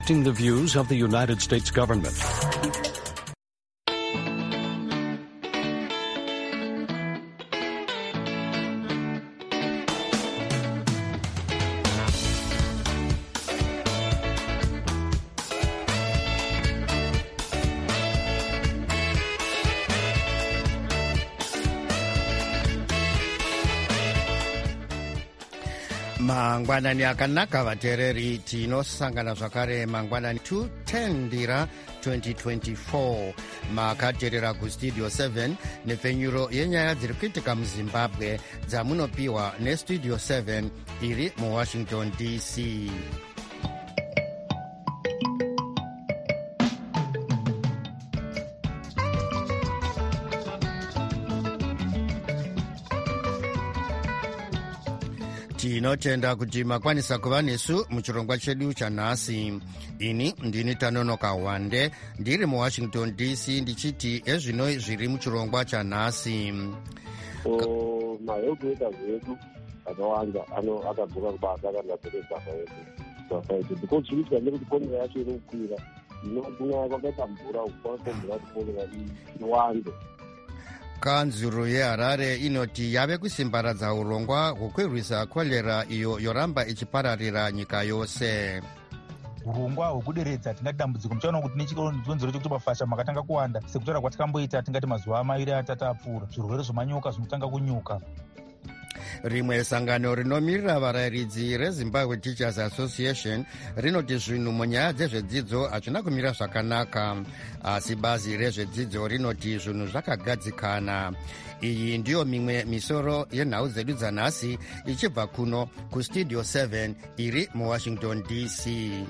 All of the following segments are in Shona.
The views of the United States government. Mangwanani akanaka vateereri, tinosangana zvakare mangwanani 210 ndira 2024 makateerera kustudio 7 nepfenyuro yenyaya dziri kuitika muzimbabwe dzamunopiwa nestudio 7 iri muwashington dc. Tinotenda kuti makwanisa kuva nesu muchirongwa chedu chanhasi. Ini ndini Tanonoka Wande ndiri muwashington dc ndichiti ezvino zviri muchirongwa chanhasi. Maheadquarters edu akawanda akadzoka kubasa akandadzokera basa yedu because zvinoitika ndekuti korera yacho iri kukwira, kunyanya kwakaita mvura kwakombera kuti korera iwande. Kanzuru yeHarare inoti yave kusimbaradza urongwa hwokurwisa korera iyo yoramba ichipararira nyika yose. Urongwa hwekuderedza tingati dambudziko muchaona kuti nechikonzero chekuti mafasha makatanga kuwanda sekutaura kwatakamboita tingati mazuva mairi atatu apfuura, zvirwere zvemanyoka zvinotanga kunyuka. Rimwe sangano rinomirira varayiridzi reZimbabwe Teachers Association rinoti zvinhu munyaya dzezvedzidzo hazvina kumira zvakanaka, asi bazi rezvedzidzo rinoti zvinhu zvakagadzikana. Iyi ndiyo mimwe misoro yenhau dzedu dzanhasi ichibva kuno kustudio 7 iri muwashington dc.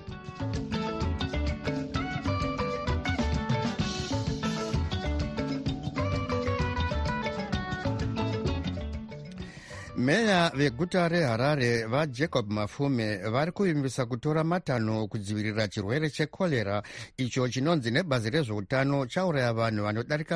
Meya veguta reHarare vaJacob Mafume vari kuvimbisa kutora matanho kudzivirira chirwere chekorera icho chinonzi nebazi rezveutano chauraya vanhu vanodarika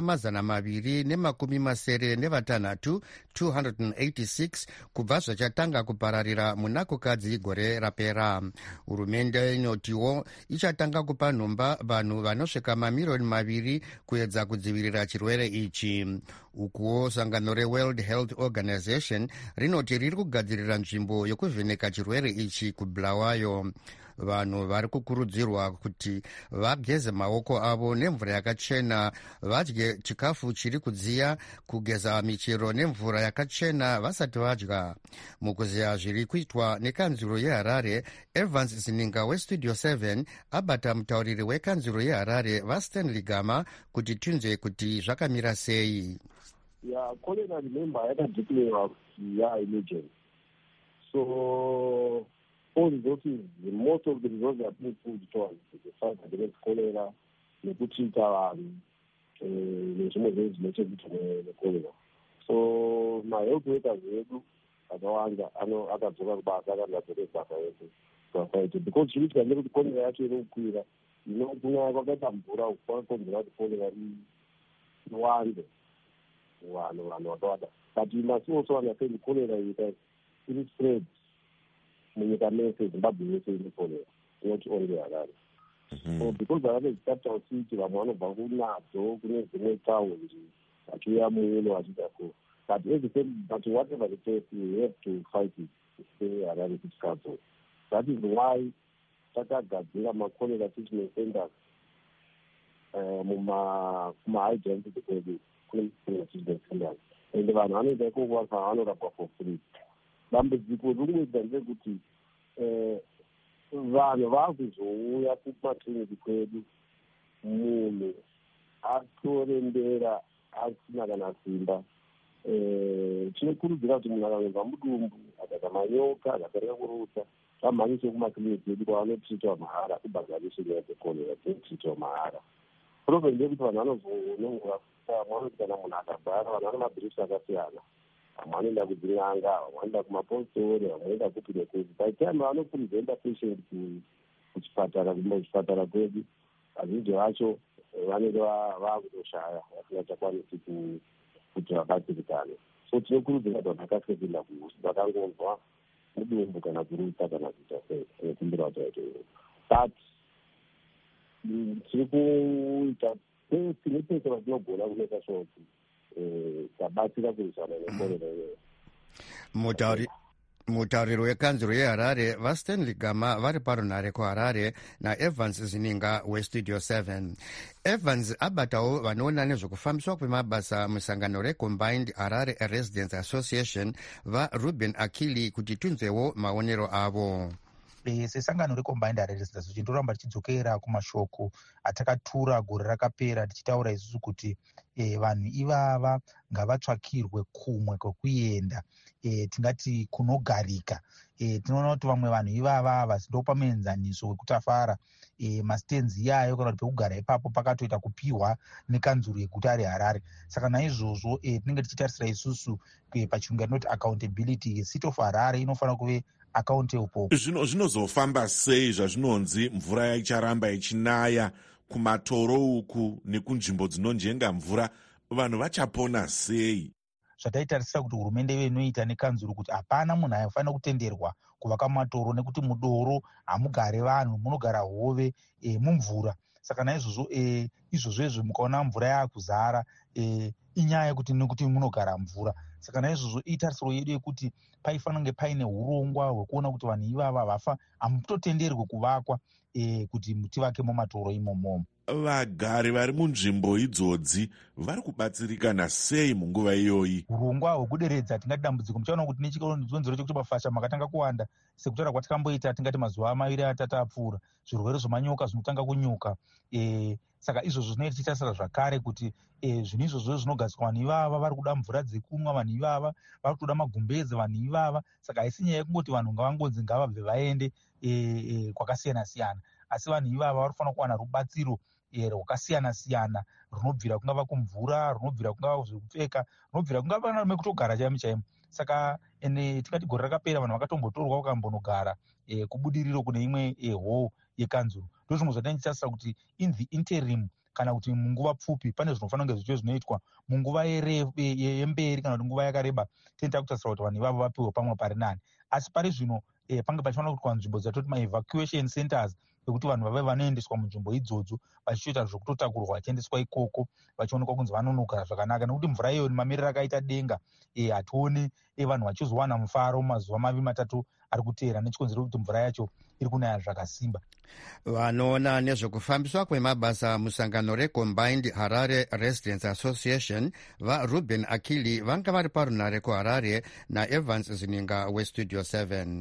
276 286 kubva zvachatanga kupararira munakukadzi gore rapera. Hurumende inotiwo ichatanga kupa nhomba vanhu vanosvika 2,000,000 kuedza kudzivirira chirwere ichi. Ukuwo sangano reWorld Health Organization rinoti riri kugadzirira nzvimbo yokuvheneka chirwere ichi kuBulawayo. Vanhu vari kukurudzirwa kuti vageze maoko avo nemvura yakachena, vadye chikafu chiri kudziya, kugeza michero nemvura yakachena vasati vadya. Mukuziya zviri kuitwa nekanzuro yeHarare, Evans Zininga westudio 7 abata mutauriri wekanzuro yeHarare vaStanley Gama kuti tinzwe kuti zvakamira sei. Cholera, remember, yakadeclarewa kuti emergency. So all resources, most of the resources are being pulled towards the fight against cholera, nekuchita vanhu nezvimwe zvinhu zvinechekuita necholera. So maheadquarters edu akawanda akadzoka kubasa akandadzokera basa yedu because zvinoitika ndekuti korera yacho iri kukwira, kunyanya kwakaita mvura kwakombera kuti korera iwande vanhu vakawanda. But we must also understand cholera iri spread munyika mese, Zimbabwe yese ine cholera, not only Harare. So because Harare is capital city, vamwe vanobva kunadzo kune dzimwe taundi vachiuya muno vachidako. But whatever the case, we have to fight it to stay Harare City Council. That is why takagadzira ma-cholera treatment centers muma-high density kwedu kune treatment centers. And vanhu vanoenda ikoko vanorapwa for free. Dambudziko rimwe ndekuti vanhu vakuzouya kumakliniki kwedu, munhu atorembera asina kana simba. Tinokurudzira kuti munhu akangobva mudumbu akaita manyoka akatarika kurutsa amhanyise kumakliniki edu kwavanotritwa mahara, kubhadharisha nyaya dzekorera dzinotritwa mahara. Problem ndekuti vanhu vanozonongora vanoti kana munhu akabhara, vanhu vane mabhirisi akasiyana. Vamwe vanoenda kudzin'anga, vamwe vanoenda kumapositori, vamwe vanoenda kupi nekupi. By the time vanopresenta patient kuchipatara kwedu, vazhinji vacho vanenge vakutoshaya, vasingachakwanisi kuti vabatsirikane. So tinokurudzira kuti vanhu vakasepinda vakangobva mudumbu kana kurutsa kana kuita sei, kumbira kuti vaite. But tiri kuita tine pese vatinogona kuita sure kuti tabatsira kurwisana nekorera iyoyo. Mutauriri wekanzuro yeharare vaStanley Gama vari parunhare kuharare naEvans Zininga westudio 7. Evans abatawo vanoona nezvekufambiswa kwemabasa musangano recombined Harare Residents Association vaRuben Akili kuti tunzewo maonero avo. Sesangano recombined Harare Residents Association toramba tichidzokera kumashoko atakatura gore rakapera tichitaura isusu kuti vanhu ivava ngavatsvakirwe kumwe kwekuenda, tingati kunogarika. Tinoona kuti vamwe vanhu ivava vasindo pamenzaniso wekutafara mastenzi iyayo kana kuti pekugara ipapo pakatoita kupiwa nekanzuro yeguta reHarare. Saka naizvozvo tinenge tichitarisira isusu pachirungu yatinoti accountability. City of Harare inofanira kuve accountable. Zvinozofamba sei zvazvinonzi mvura icharamba ichinaya kumatoro uku nekunzvimbo dzinonjenga mvura, vanhu vachapona sei? Zvataitarisira kuti hurumende ive inoita nekanzuro kuti hapana munhu anofanira kutenderwa kuvaka matoro nekuti mudoro hamugare vanhu, munogara hove mumvura. Saka naizvozvo izvozvo mukaona mvura yakuzara inyaya yekuti nekuti munogara mvura. Saka naizvozvo itarisiro yedu yekuti paifanira kunge paine urongwa hwekuona kuti vanhu ivava hamutotenderwe kuvakwa kuti tivake mumatoro imomo. Vagari vari munzvimbo idzodzi vari kubatsirikana sei munguva iyoyi? Urongwa hwekuderedza tingati dambudziko muchaona kuti nechionzero chekuti mafasha makatanga kuwanda sekutaura kwatakamboita tingati mazuva 2-3 apfuura, zvirwere zvemanyoka zvinotanga kunyuka. Saka izvozvo zvinoita tichitarisira zvakare kuti zvinhu izvozvo zvinogadzirwa vanhu ivava vari kuda mvura dzekunwa, vanhu ivava vari kuda magumbeze, vanhu ivava. Saka haisi nyaya yekungoti vanhu ngavangonzi ngavabve vaende kwakasiyana siyana, asi vanhu ivava vari kufanira kuwana rubatsiro rwakasiyana siyana runobvira kungava kumvura, runobvira kungava zvekupfeka, runobvira kungava mekutogara chaimo chaimo. Saka tikati gore rakapera vanhu vakatombotorwa vakambonogara kubudiriro kune imwe hall yekanzuro. Ndozvimwe zvatinchitasira kuti in the interim kana kuti munguva pfupi pane zvinofanira kunge zvicho zvinoitwa. Munguva yemberi kana kuti nguva yakareba tinoita kutasira kuti vanhu ivavo vapiwe pamwe pari nani. Asi pari zvino pange pachifanira kuitwa nzvimbo dzatoti ma-evacuation centers ekuti vanhu vave vanoendeswa munzvimbo idzodzo vachiita zvokutotakurwa vachiendeswa ikoko vachionekwa kunzi vanonogara zvakanaka, nekuti mvura iyo mamiriro akaita denga hationi vanhu vachizowana mufaro mazuva 2-3 ari kuteera nechikonzero kuti mvura yacho iri kunaya zvakasimba. Vanoona nezvekufambiswa kwemabasa musangano recombined Harare Residents Association vaRuben Akili vanga vari parunhare kuHarare naEvans Zininga westudio 7.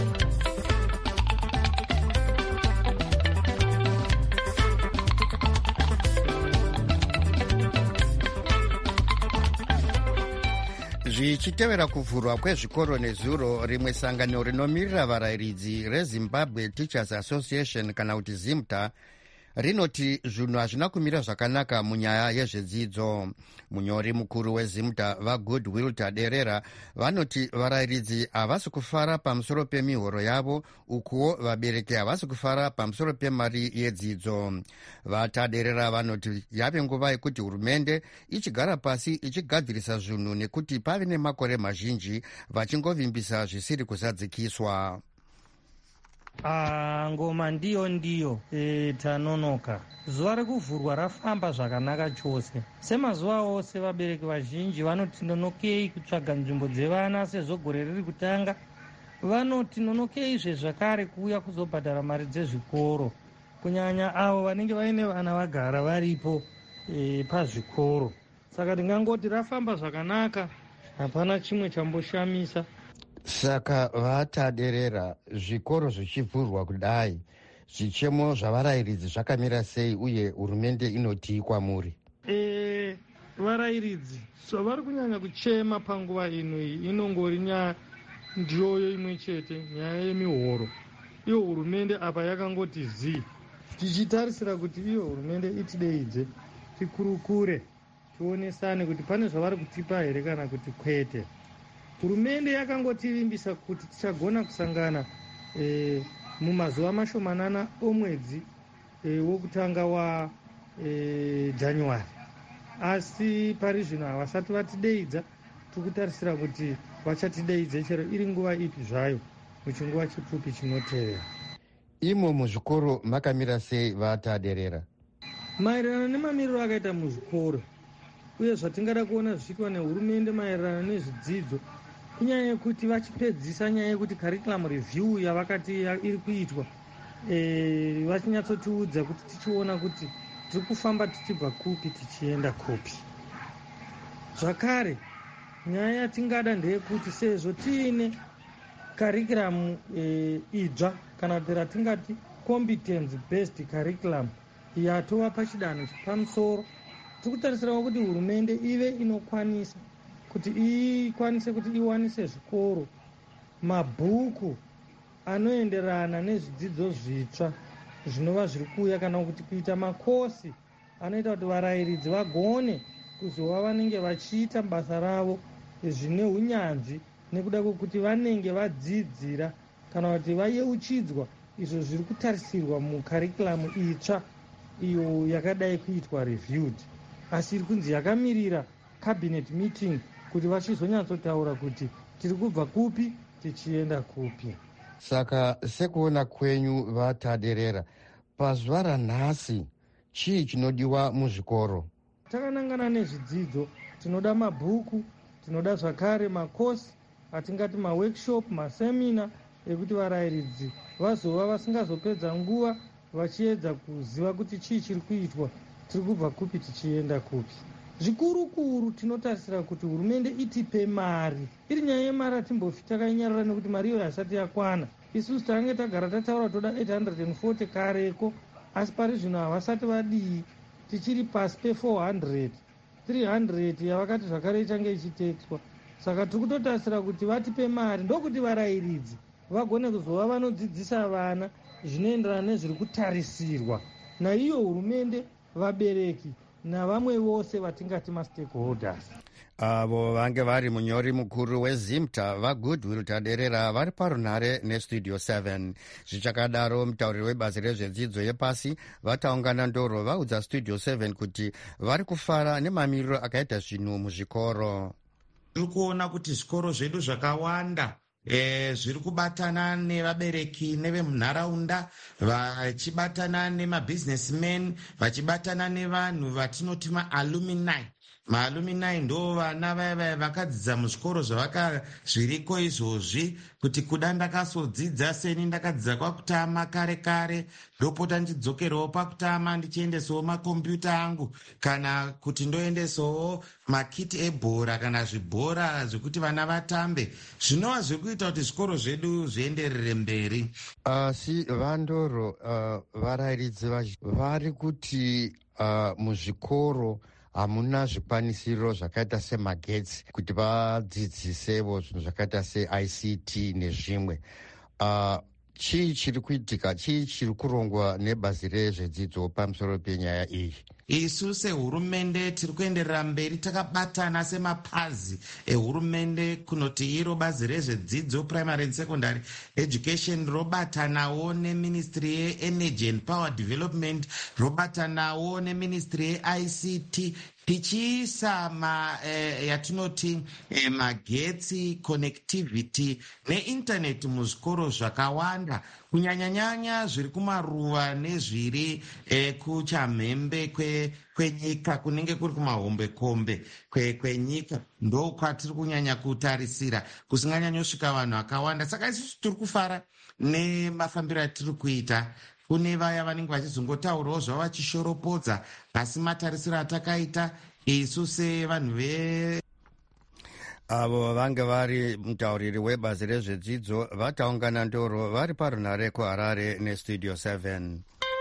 Zvichitevera kuvhurwa kwezvikoro nezuro, rimwe sangano rinomirira varayiridzi reZimbabwe Teachers Association kana kuti ZIMTA rinoti zvinhu hazvina kumira zvakanaka munyaya yezvedzidzo. Munyori mukuru weZIMTA vaGoodwill Taderera vanoti varayiridzi havasi kufara pamusoro pemihoro yavo, ukuwo vabereki havasi kufara pamusoro pemari yedzidzo. VaTaderera vanoti yave nguva yekuti hurumende ichigara pasi ichigadzirisa zvinhu nekuti pave nemakore mazhinji vachingovimbisa zvisiri kuzadzikiswa. Ngoma ndiyo tanonoka. Zuva rekuvhurwa rafamba zvakanaka chose. Semazuva ose vabereki vazhinji vanoti nonokei kutsvaga nzvimbo dzevana sezvo gore riri kutanga. Vanoti nonokei zvezvakare kuuya kuzobhadhara mari dzezvikoro, kunyanya avo vanenge vaine vana vagara varipo pazvikoro. Saka ndingangoti rafamba zvakanaka, hapana chimwe chamboshamisa. Saka vaTaderera, zvikoro zvichivhurwa kudai, zvichemo zvavarayiridzi zvakamira sei uye hurumende inotii kwamuri? Varayiridzi zvavari kunyanya kuchema panguva inoyi inongori nyaya ndiyoyo imwe chete, nyaya yemihoro. Iyo hurumende apa yakangoti zii, tichitarisira kuti iyo hurumende itideidze tikurukure tionesane kuti pane zvavari kutipa here kana kuti kwete. Hurumende yakangotivimbisa kuti tichagona kusangana mumazuva mashomanana omwedzi wokutanga waJanuary, asi pari zvino havasati vatideidza. Tikutarisira kuti vachatideidze chero iri nguva ipi zvayo muchinguva chipfupi chinotevera. imo muzvikoro makamira sei vataderera? Maererano nemamiriro akaita muzvikoro uye zvatingada kuona zvichiitwa nehurumende maererano nezvidzidzo, inyaya yekuti vachipedzisa nyaya yekuti curriculum review yavakati iri kuitwa, vachinyatsottiudza kuti tichiona kuti tiri kufamba tichibva kupi tichienda kupi. Zvakare nyaya yatingada ndeyekuti sezvo tiine curriculum idzva kana kuti ratingati competence based curriculum yatova pachidanho chepamusoro, tiri kutarisirawo kuti hurumende ive inokwanisa kuti ikwanise kuti iwanise zvikoro mabhuku anoenderana nezvidzidzo zvitsva zvinova zviri kuuya, kana kuti kuita makosi anoita kuti varayiridzi vagone kuzova vanenge vachiita basa ravo zvine unyanzvi nekuda kwekuti vanenge vadzidzira kana kuti vayeuchidzwa izvo zviri kutarisirwa mukarikuramu itsva iyo yakadai kuitwa reviewed, asi iri kunzi yakamirira cabinet meeting kuti vachizonyatsotaura kuti tiri kubva kupi tichienda kupi. Saka sekuona kwenyu vataderera, pazuva ranhasi chii chinodiwa muzvikoro? Takanangana nezvidzidzo, tinoda mabhuku, tinoda zvakare makosi atingati maworkshop, masemina ekuti varayiridzi vazova vasingazopedza nguva vachiedza kuziva kuti chii chiri kuitwa, tiri kubva kupi tichienda kupi. Zvikuru tinotarisira kuti hurumende itipe mari. Iri nyaya yemari hatimbofi takainyarara nekuti mari iyo hasati yakwana. Isusu tange tagara tataura toda 840 kareko, asi pari zvino havasati vadii, tichiri pasi pe400, 300 yavakati zvakare ichange ichitekswa. Saka tiri kutotarisira kuti vatipe mari ndokuti varayiridzi vagone kuzova vanodzidzisa vana zvinoenderana nezviri kutarisirwa naiyo hurumende, vabereki navamwe vose vatingati mastakeholders. Avo vange vari munyori mukuru wezimta vagoodwill taderera vari parunhare nestudio 7. Zvichakadaro mutauriri webazi rezvedzidzo yepasi vataungana ndoro vaudza studio 7 kuti vari kufara nemamiriro akaita zvinhu muzvikoro. Tiri kuona kuti zvikoro zvedu zvakawanda zviri kubatana nevabereki nevemunharaunda, vachibatana nemabhizinesimeni, vachibatana nevanhu vatinoti maalumini. Maalumini ndo vana vaya vakadzidza muzvikoro zviriko izvozvi, kuti kuda ndakazodzidza seni ndakadzidza kwakutama kare ndopota ndidzokerawo pakutama ndichiendesawo makombiyuta angu, kana kuti ndoendesawo makiti ebhora kana zvibhora zvekuti vana vatambe. Zvinova zviri kuita kuti zvikoro zvedu zvienderere mberi. Asi vandoro varayiridzi vari kuti muzvikoro hamuna zvikwanisiro zvakaita semagetsi kuti vadzidzisevo zvinhu zvakaita seICT nezvimwe. Chii chiri kuitika, chii chiri kurongwa nebazi rezvedzidzo pamusoro penyaya iyi? Isu sehurumende tiri kuenderera mberi takabatana semapazi ehurumende, kunoti iro bazi rezvedzidzo primary and secondary education robatanawo neministry yeenergy and power development, robatanawo neministry yeICT, tichiisa yatinoti magetsi, connectivity neinternet muzvikoro zvakawanda, kunyanyanyanya zviri kumaruva nezviri kuchamhembe kwenyika, kunenge kuri kumahombekombe kwenyika, ndo kwatiri kunyanya kutarisira, kusinganyanyosvika vanhu vakawanda. Saka isusu tiri kufara nemafambiro atiri kuita. Kune vaya vanenge vachizongotaurawo zvavo vachishoropodza, asi matarisiro atakaita isu sevanhu avo vange vari mutauriri webazi rezvedzidzo vataungana ndoro vari parunhare kuHarare nestudio 7.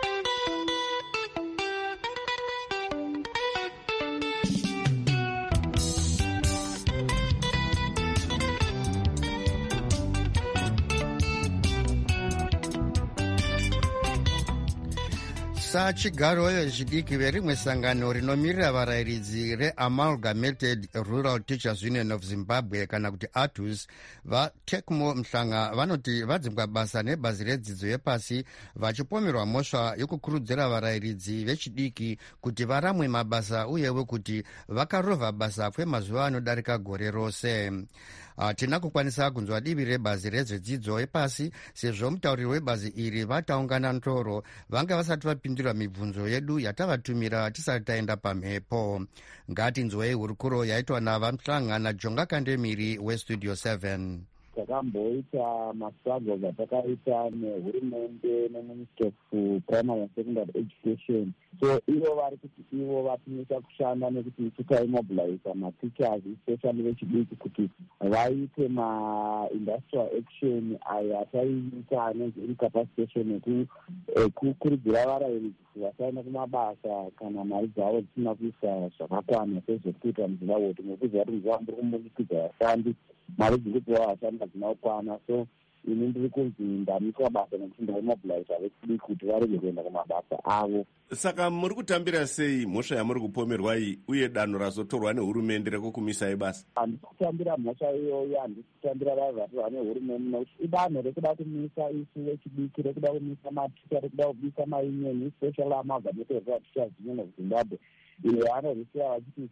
Sachigaro vezvidiki verimwe sangano rinomirira varayiridzi reAmalgamated Rural Teachers Union of Zimbabwe kana kuti ATUS, vaTecmo Mhlanga vanoti vadzingwa basa nebazi redzidzo yepasi, vachipomerwa mhosva yokukurudzira varayiridzi vechidiki kuti varamwe mabasa uyewo kuti vakarovha basa kwemazuva anodarika gore rose. hatina kukwanisa kunzwa divi rebazi rezvedzidzo yepasi sezvo mutauriri webazi iri vataungana ntoro vanga vasati vapindura mibvunzo yedu yatavatumira tisati taenda pamhepo. Ngatinzwei hurukuro yaitwa navamuhlanga naJonga Kandemiri westudio 7. takamboita mastruggles atakaita nehurumende neministry of primary and secondary education. So ivo vari kuti ivo vatimisa kushanda nekuti tikaimobiliza mateachers especially vechidiki kuti vaite ma-industrial action ayo ataiita anonzi incapacitation ekukurudzira varairidzi kuti vasaenda kumabasa kana mari dzavo dzisina kuisa zvakakwana sezvekuita muzimbabwe kuti mukuziva kuti muzimbabwe muri kumudikidza vashandi mari dzirikupiwa vashandi hadzina kukwana. So ini ndiri kunzi ndamiswa basa nekuti ndaimobiliza vechidiki kuti varege kuenda kumabasa avo. Saka muri kutambira sei mhosva yamuri kupomerwa iyi uye danho razotorwa nehurumende rekukumisai basa? Handisi kutambira mhosva iyoyo, handisi kutambira vaya vatorwa nehurumende nekuti idanho rekuda kumisa isu vechidiki, rekuda kumisa maticha, rekuda kumisa maunion especially amalgamated teachers union of Zimbabwe. Iyo anorisiva vachiti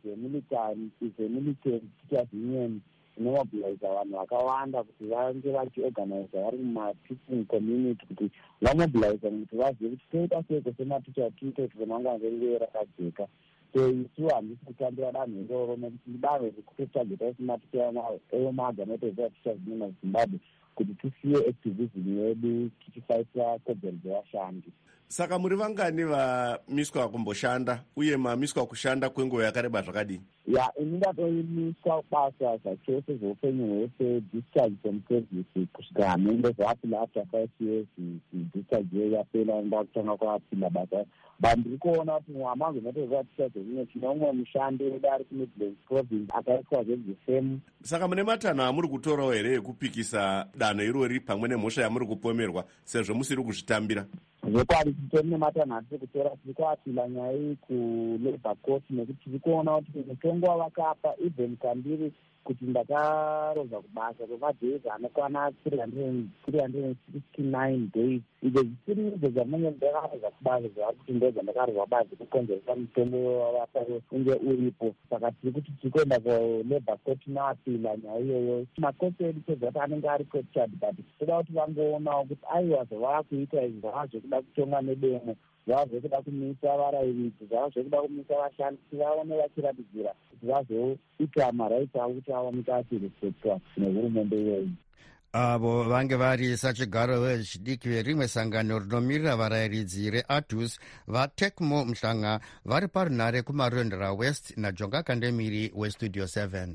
zemilitary teachers union inomobiliza vanhu vakawanda kuti vange vachiorganiza vari mumateaching community kuti vamobiliza kuti vazive kuti toita seko sematicha tiite kuti remangwana rive rakajeka. So isu handisi kutambira danho iroro nekuti danho rekutotageta sematicha eyomaorganited teachers union of Zimbabwe kuti tisiye activism yedu tichifaisa kodzero dzevashandi. Saka muri vangani vamiswa kumboshanda uye mamiswa kushanda kwenguva yakareba zvakadini? Ini ndatoimiswa basa zvachose zveupenyu hwese, discharge from service kusvika hamende zvaapinda after 5 years discharge yeyo yapera ndakutanga kwapinda basa. Ndiri kuona kuti mwamangu natovatisa zvimwe tine umwe mushandi wedu ari kuMidlands province akaiswa zvezvifemu. Saka mune matanho amuri kutorawo here ekupikisa danho irori pamwe nemhosva yamuri kupomerwa sezvo musiri kuzvitambira? Zvekwadi titori nematanho atiri kutora, tiri kuapila nyaya iyi kulabour court nekuti tiri kuona kuti mutongo wavakapa even kandiri kuti ndakaroza kubasa kwemadays anokwana 369 days. Izvo zvisiri izvo zvamunenge ndakaroza kubasa zvavari kuti ndoza ndakaroza basa kukonzeresa mutongo wavapa unge uripo. Saka tiri kuti tiri kuenda kulabour court naapila nyaya iyoyo. Makoti edu sezvati anenge ari captured but toda kuti vangoonawo kuti aiwa zvavava kuita izvi zvava zvekuda kutonga nedemo, zvava zvekuda kumisa varairidzi, zvava zvekuda kumisa vashandi kuti vaone vachiratidzira kuti vazoita maraiti avo kuti awanika achirespectwa nehurumende iyoyi. Avo vange vari sachigaro vechidiki verimwe sangano rinomirira varairidzi reATUS vaTecmo Mhlanga vari parunhare kuMarondera West naJonga Kandemiri westudio 7.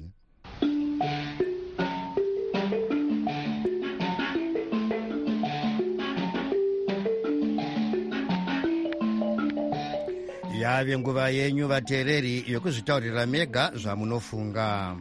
Yave nguva yenyu vateereri yokuzvitaurira mega zvamunofunga.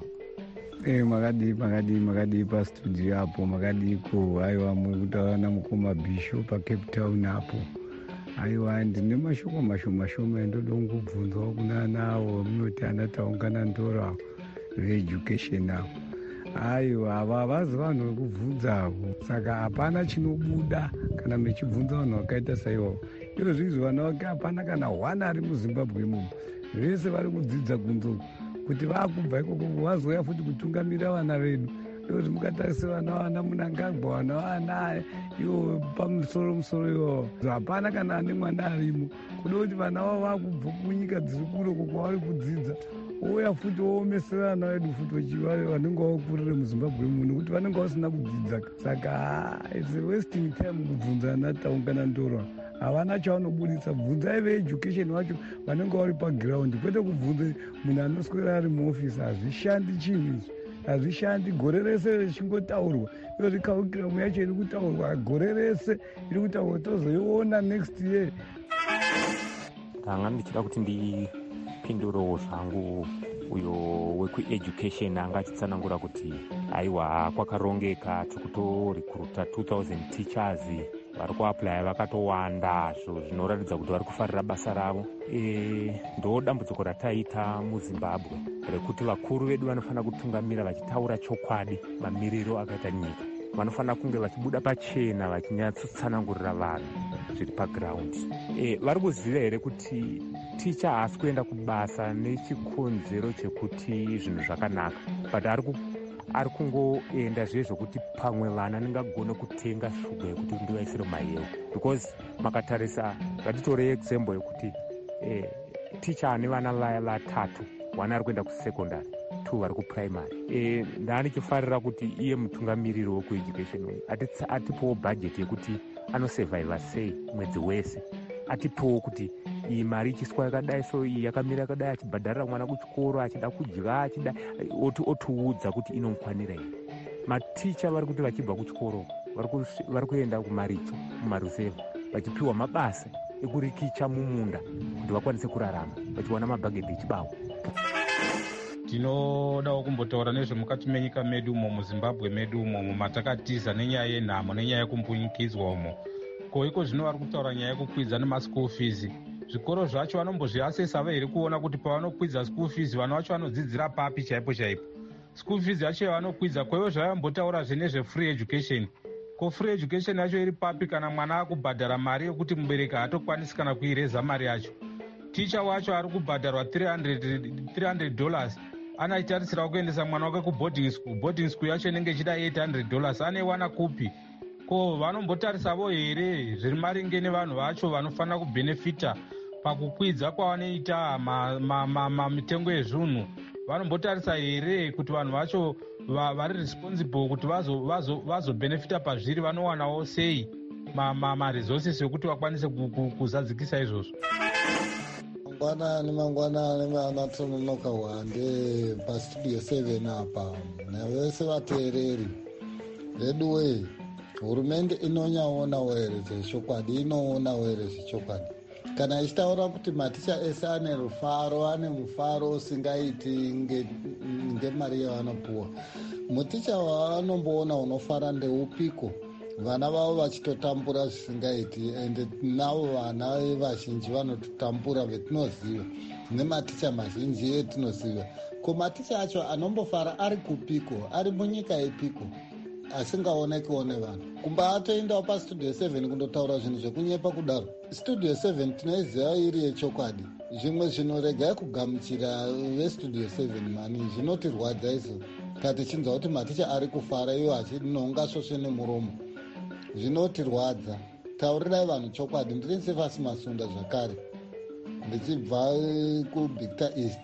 Makadi pastudio apo, makadiko aiwa muri kutaura namukoma Bishop paCape Town apo. Aiwa ndine mashoko mashoma endoda kungobvunzwa kunanawo munoti anataungana ndora veeducation apo. Aiwa ava havazi vanhu vekubvunzavo, saka hapana chinobuda kana mechibvunza vanhu vakaita saiwavo. Iro zvizi vana vake hapana kana hwana ari muZimbabwe muno, vese vari kudzidza kunzo kuti vaakubva ikoko vazoya futi kutungamira vana vedu. Ndokuti mukatarisa vana Munangagwa, vana iwo pamusoro iwo hapana kana ane mwana arimo. Kuda kuti vana vavo vaakubva kunyika dziri kuroko kwavari kudzidza ouya futi oomesera vana vedu futi vanenge vakurire muZimbabwe muno kuti vanenge vasina kudzidza. Saka it's a wasting time kubvunza ana taungana ndoro. Havana chavanobudisa, bvunzai veeducation vacho vanenge vari pagiraundi, kwete kubvunze munhu anoswera ari muofisi. Hazvishandi chinhu izvi, hazvishandi. Gore rese richingotaurwa iro rikarikiramu yacho iri kutaurwa gore rese iri kutaurwa, tozoiona next year. Ndanga ndichida kuti ndipindurewo zvangu uyo wekueducation anga achitsanangura kuti aiwa kwakarongeka tokutorikuruta 2000 teachers vari kuaplaya vakatowanda, zvo zvinoratidza kuti vari kufarira basa ravo. Ndo dambudziko rataita muZimbabwe rekuti vakuru vedu vanofanira kutungamira vachitaura chokwadi mamiriro akaita nyika. Vanofanira kunge vachibuda pachena vachinyatsotsanangurira vanhu zviri pagiraundi. Vari kuziva here kuti ticha haasi kuenda kubasa nechikonzero chekuti zvinhu zvakanaka, but ari kungoenda zvezvokuti pamwe vana ndingagone kutenga shuga yekuti ndivaisire mayewo, because makatarisa, ngatitore example yekuti ticha ane vana vaya vatatu, 1 ari kuenda kusekondary, 2 vari kuprimary. Ndaanichifarira kuti iye mutungamiriri wekueducation atipowo bhajeti yekuti anosurvivha sei mwedzi wese, atipowo kuti iyi mari ichiswa yakadai, so iyi yakamira yakadai, achibhadharira mwana kuchikoro, achida kudya, achida otiudza kuti inomukwanira here. Maticha vari kuti vachibva kuchikoro vari kuenda kumaricho, mumaruzevha, vachipiwa mabasa ekurikicha mumunda kuti vakwanise kurarama, vachiwana mabhagedhi echibawa. Tinodawo kumbotaura nezvemukati menyika medu umo, muzimbabwe medu umo, mumatakatiza nenyaya yenhamo nenyaya yekumbunyikidzwa umo. Koiko zvino vari kutaura nyaya yekukwidza nemaschool fees. Zvikoro zvacho vanombozviasesa here kuona kuti pavanokwidza school fees vana vacho vanodzidzira papi chaipo chaipo. School fees yacho yavanokwidza, koivo zvavambotaurazve nezve-free education. Ko free education yacho iri papi kana mwana akubhadhara mari yekuti mubereki haatokwanisi kana kuireza mari yacho. Ticha wacho ari kubhadharwa $300, anaitarisira kuendesa mwana wake kuboarding school. Boarding school yacho inenge ichida $800, anewana kupi? Ko vanombotarisavo here zviri maringe nevanhu vacho vanofanira kubhenefita pakukwidza kwavanoita mitengo yezvinhu? Vanombotarisa here kuti vanhu vacho vari responsible kuti vazobhenefita pazviri, vanowanawo sei maresources ekuti vakwanise kuzadzikisa izvozvo? Mangwanani anatononoka wande pastudio 7 apa navese vateereri vedu wei, hurumende inonyaonawo here zvechokwadi, inoonawo here zvechokwadi. Kana ichitaura kuti maticha ese ane rufaro, ane mufaro usingaiti ngemari yavanopuwa, muticha wavanomboona unofara ndeupiko? Vana vavo vachitotambura zvisingaiti, ende navo vana vazhinji vanototambura vetinoziva, nematicha mazhinji etinoziva. Ko maticha acho anombofara ari kupiko? Ari munyika yepiko asingaonekiwo nevanhu? Kumba atoendawo pastudio 7 kundotaura zvinhu zvekunyepa kudaro. Studio 7 tinoiziva iri yechokwadi. Zvimwe zvinoregai kugamuchira vestudio 7 mani, zvinotirwadza izvo katichinzwa kuti maticha ari kufara iwo achinonga svosve nemuromo, zvinotirwadza. Taurirai vanhu chokwadi. Ndiri Nsefasi Masunda zvakare, ndichibva kuBictor East.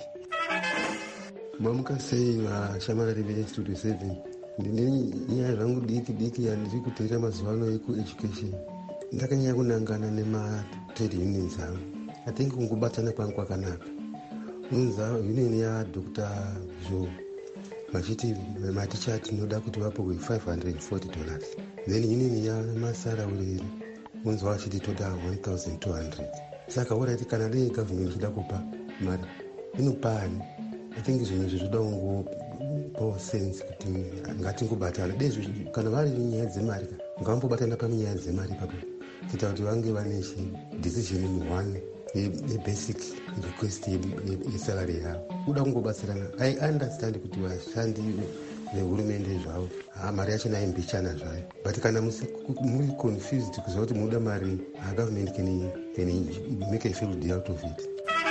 Mamuka sei vashamarari vestudio 7? Ndine nyaya zvangu diki yandiri kuteera mazuva ano ekueducation. Ndakanyanya kunangana nematrade unions angu. I think kungobatana kwangu kwakanaka. Unza union yaDr. Zhou vachiti maticha tinoda kuti vapuwe $540. Then union yamasaraureri unzwa vachiti toda $1,200. Saka orati kana dei government ichida kupa mari inopani. I think zvinhu izvi zvoda kungopawo sense kuti ngatingobatana. Dei kana vari nyaya dzemari ngavambobatana panyaya dzemari ipapo, kuita kuti vange vane decision in one basic request yesalary yavo. Kuda kungobatsirana. I understand kuti vashandi vehurumende zvavo mari yacho naimbichana zvayo, but kana muri confused kuziva kuti munoda mari, government can make a field out of it.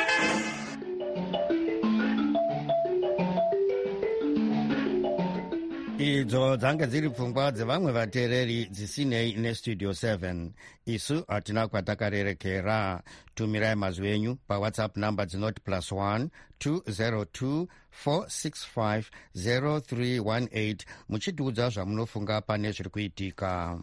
Idzo dzange dziri pfungwa dzevamwe vateereri dzisinei nestudio 7. Isu hatina kwatakarerekera. Tumirai mazwi enyu pawhatsapp number dzinoti +1 202 465 0318 muchitiudza zvamunofunga pane zviri kuitika.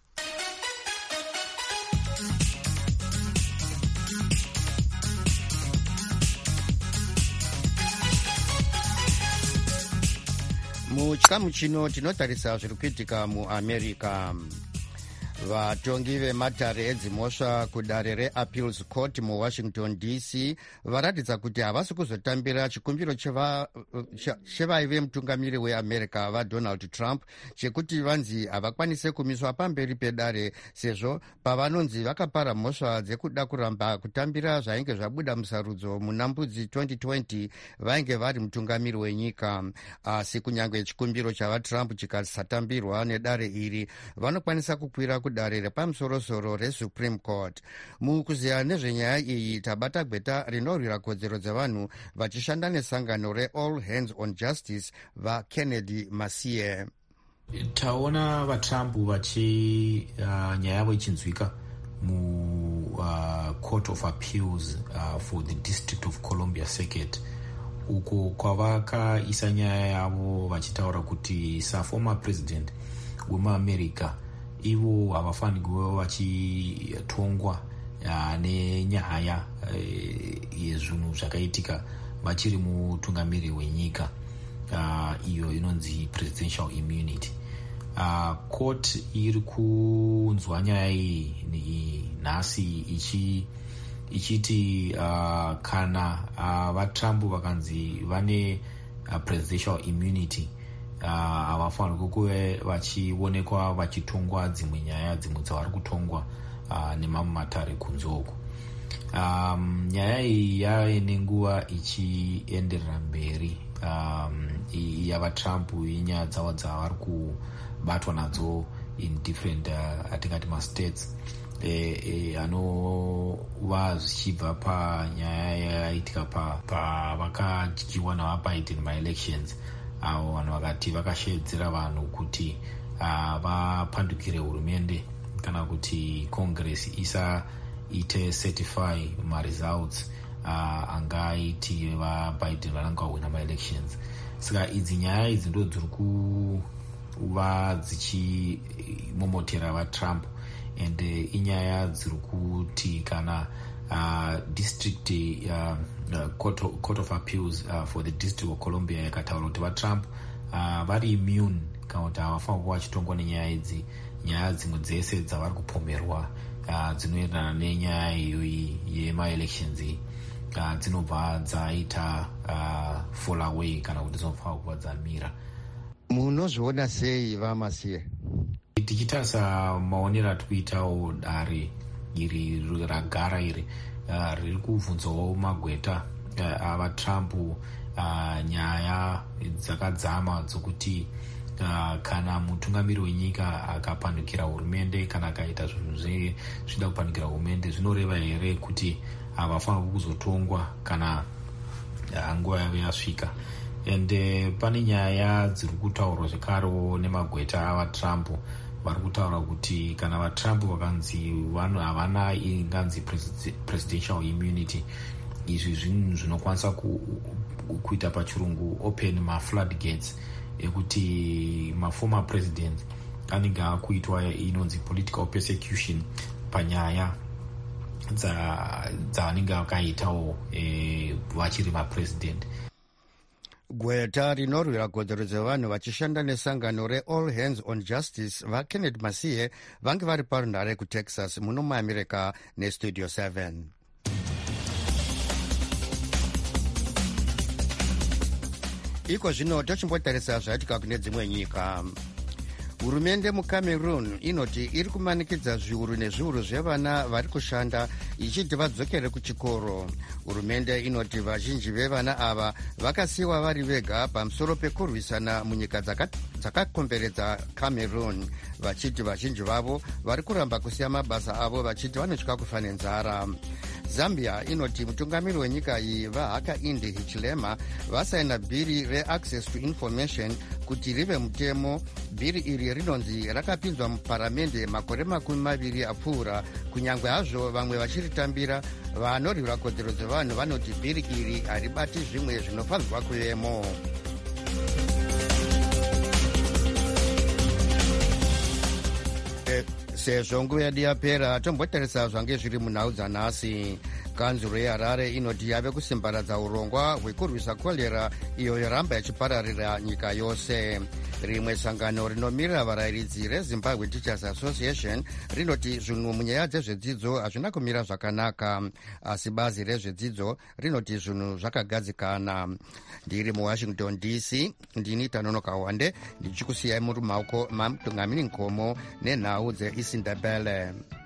Muchikamu chino tinotarisa zviri kuitika muAmerica. Vatongi vematare edzimhosva kudare reappeals court muWashington DC varatidza kuti havasi kuzotambira chikumbiro chevaive mutungamiri weAmerica vaDonald Trump chekuti vanzi havakwanise kumiswa pamberi pedare, sezvo pavanonzi vakapara mhosva dzekuda kuramba kutambira zvainge zvabuda musarudzo muna mbudzi 2020 vainge vari mutungamiri wenyika. Asi kunyange chikumbiro chavaTrump chikasatambirwa nedare iri, vanokwanisa kukwira kudare mudare repamusorosoro resupreme court. Mukuziya nezvenyaya iyi tabata gweta rinorwira kodzero dzevanhu vachishanda nesangano reall hands on justice vaKennedy Masie. Taona vaTrump nyaya yavo ichinzwika Court of Appeals for the District of Columbia Circuit, uko kwavakaisa nyaya yavo vachitaura kuti former president wemuAmerica ivo havafani kuva vachitongwa nenyaya yezvinhu zvakaitika vachiri mutungamiri wenyika, iyo inonzi presidential immunity. Court iri kunzwa nyaya iyi nhasi ichiti kana vaTrump vakanzi vane presidential immunity havafanirwi kuve vachionekwa vachitongwa dzimwe nyaya dzimwe dzavari kutongwa nemamwe matare kunze uko. Nyaya iyi yave nenguva ichienderera mberi yavaTrump inyaya dzavo dzavari kubatwa nadzo in different atingati mastates anova zvichibva panyaya yaitika pavakadyiwa navaBiden maelections, avo vanhu vakati vakashedzera vanhu kuti vapandukire hurumende kana kuti congress isaite certify maresults angaiti vaBiden vananga wina maelections. Saka idzi nyaya idzi ndo dziri kuva dzichimomotera vaTrump, and inyaya dziri kuti kana district court of appeals for the district of Columbia yakataura kuti vaTrump vari immune kana kuti havafanira kuva vachitongwa nenyaya idzi. Nyaya dzimwe dzese dzavari kupomerwa dzinoenderana nenyaya iyoyi yemaelections dzinobva dzaita fall away kana kuti dzinofanira kuva dzamira. Munozviona sei vaMasie? Tichitarisa maonero atikuitawo dare iri ragara iri riri kubvunzawo magweta avaTrump nyaya dzakadzama dzokuti kana mutungamiri wenyika akapandukira hurumende kana akaita zvinhu zvida kupandukira hurumende, zvinoreva here kuti havafanirwi kuzotongwa kana nguva yavo yasvika. And pane nyaya dziri kutaurwa zvekarewo nemagweta avaTrump vari kutaura kuti kana vaTrump vakanzi vanhu havana inganzi presidential immunity, izvi zvinhu zvinokwanisa kuita pachirungu open mafloodgates ekuti maformer president anenge akuitwa inonzi political persecution panyaya dzavanenge vakaitawo vachiri mapresident. Gweta rinorwira kodzero dzevanhu vachishanda nesangano reall hands on justice vaKennedy Masie vange vari parunhare kuTexas muno muAmerica nestudio 7. Iko zvino tochimbotarisa zvaitika kune dzimwe nyika. Hurumende muCameroon inoti iri kumanikidza zviuru nezviuru zvevana vari kushanda ichiti vadzokere kuchikoro. Hurumende inoti vazhinji vevana ava vakasiyiwa vari vega pamusoro pekurwisana munyika dzakakomberedza Cameroon, vachiti vazhinji vavo vari kuramba kusiya mabasa avo vachiti vanotya kufa nenzara. Zambia inoti mutungamiri wenyika iyi vaHakainde Hichilema vasaina bhiri reaccess to information kuti rive mutemo. Bhiri iri rinonzi rakapinzwa muparamende makore 20 apfuura, kunyange hazvo vamwe vachiritambira. Vanorwira kodzero dzevanhu vanoti bhiri iri haribati zvimwe zvinofanirwa kuvemo. Sezvo nguva yedu yapera, tombotarisa zvange zviri munhau dzanhasi. Kanzuro yeHarare inoti yave kusimbaradza urongwa hwekurwisa korera iyo yoramba yachipararira nyika yose. Rimwe sangano rinomirira varayiridzi reZimbabwe Teachers Association rinoti zvinhu munyaya dzezvedzidzo hazvina kumira zvakanaka, asi bazi rezvedzidzo rinoti zvinhu zvakagadzikana. Ndiri muWashington DC, ndini Tanonoka Wande ndichikusiyai muri maoko mamutungamiri Nkomo nenhau dzeIsindebele.